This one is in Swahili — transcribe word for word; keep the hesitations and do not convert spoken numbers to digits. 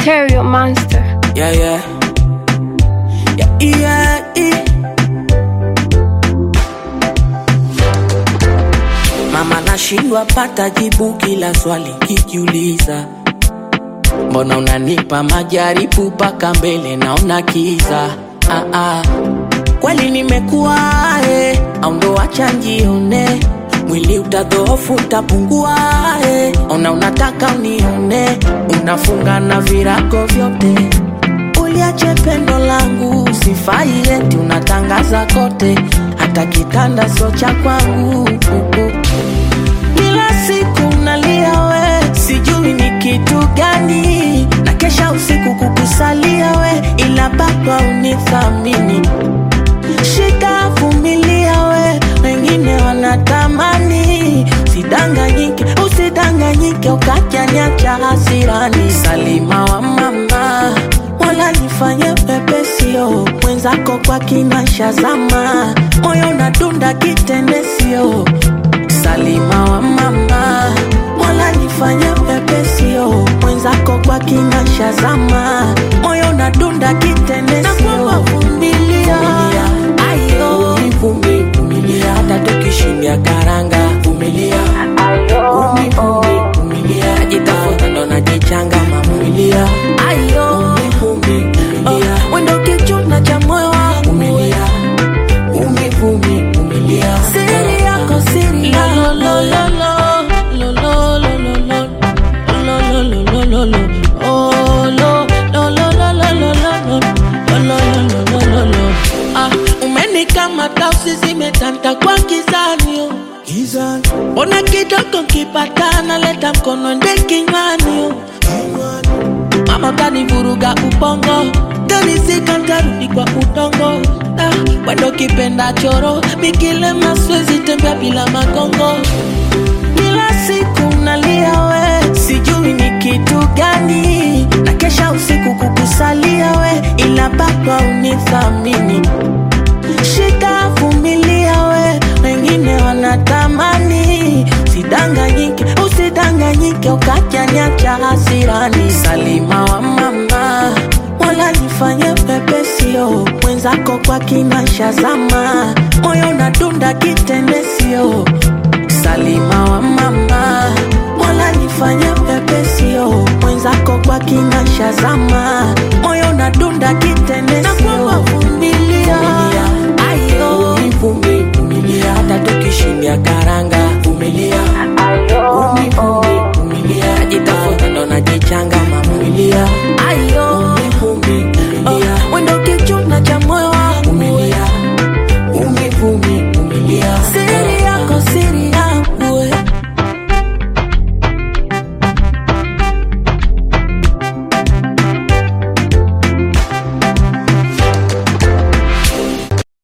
Stereo Monster. Yeah, yeah. Yeah, yeah, yeah. Mama nashindwa pata jibu kila swali kikiuliza. Mbona unanipa majaribu paka mbele naona kiza. Ah ah. Kweli nimekuwa eh, au ndo acha njione. Mwili utadhoofu utapungua eh. Ona unataka unione, unafunga na virago vyote. Uliache pendo langu, sifai eti unatangaza kote. Hata kitanda sio cha kwangu. Kila siku nalia we, sijui ni kitu gani. Na kesha usiku kukusalia we, ila bado unithamini. Shida vumilia we, wengine wanatamani. Usidanganyike, usidanganyike ukachaniacha hasirani. Salima wa mama, wala nifanye pepesio. Mwenzako kwa kinasha zama, moyo unadunda kitendesio. Salima wa mama, wala nifanye pepesio. Mwenzako kwa kinasha zama, moyo unadunda kitendesio. Na vumilia, ayo Umi vumilia, hata tukishindia karanga. Vumilia, ayo Umi vumilia, najitafuta ndo najichanga. Mamumilia, ayo Umi vumilia, wendo kichuna cha moyo wangu. Vumilia, Umi vumilia, siri yako siri yako. Lo lo lo lo lo lo lo lo lo lo lo lo. Oh lo lo lo lo lo lo lo lo lo lo lo. Ah, umenikamata usizimetanta kwa kizanio. Kizani ona kidogo kipatana, leta mkono nde kinywani. Mama kanivuruga ubongo, kanisika ntarudi kwa udongo. Ah, wendo kipenda choro, mikile maswezi tembea bila magongo. Kila siku nalia we, sijui ni kitu gani. Na kesha usiku kukusalia we, ila bado unithamini. Shida vumilia we, wengine wanatamani. Usidanganyike, usidanganyike ukachaniacha hasirani. Salima wa mama, wala nifanye pepesio. Mwenzako kwa kinasha zama, moyo unadunda kitendesio. Salima wa mama, wala nifanye pepesio. Mwenzako kwa kinasha zama, moyo unadunda kitendesio. Na vumilia, ayo Umi vumilia, hata tukishindia karanga. Vumilia, ayo Umi vumilia, najitafuta ndo najichanga. Mamumilia.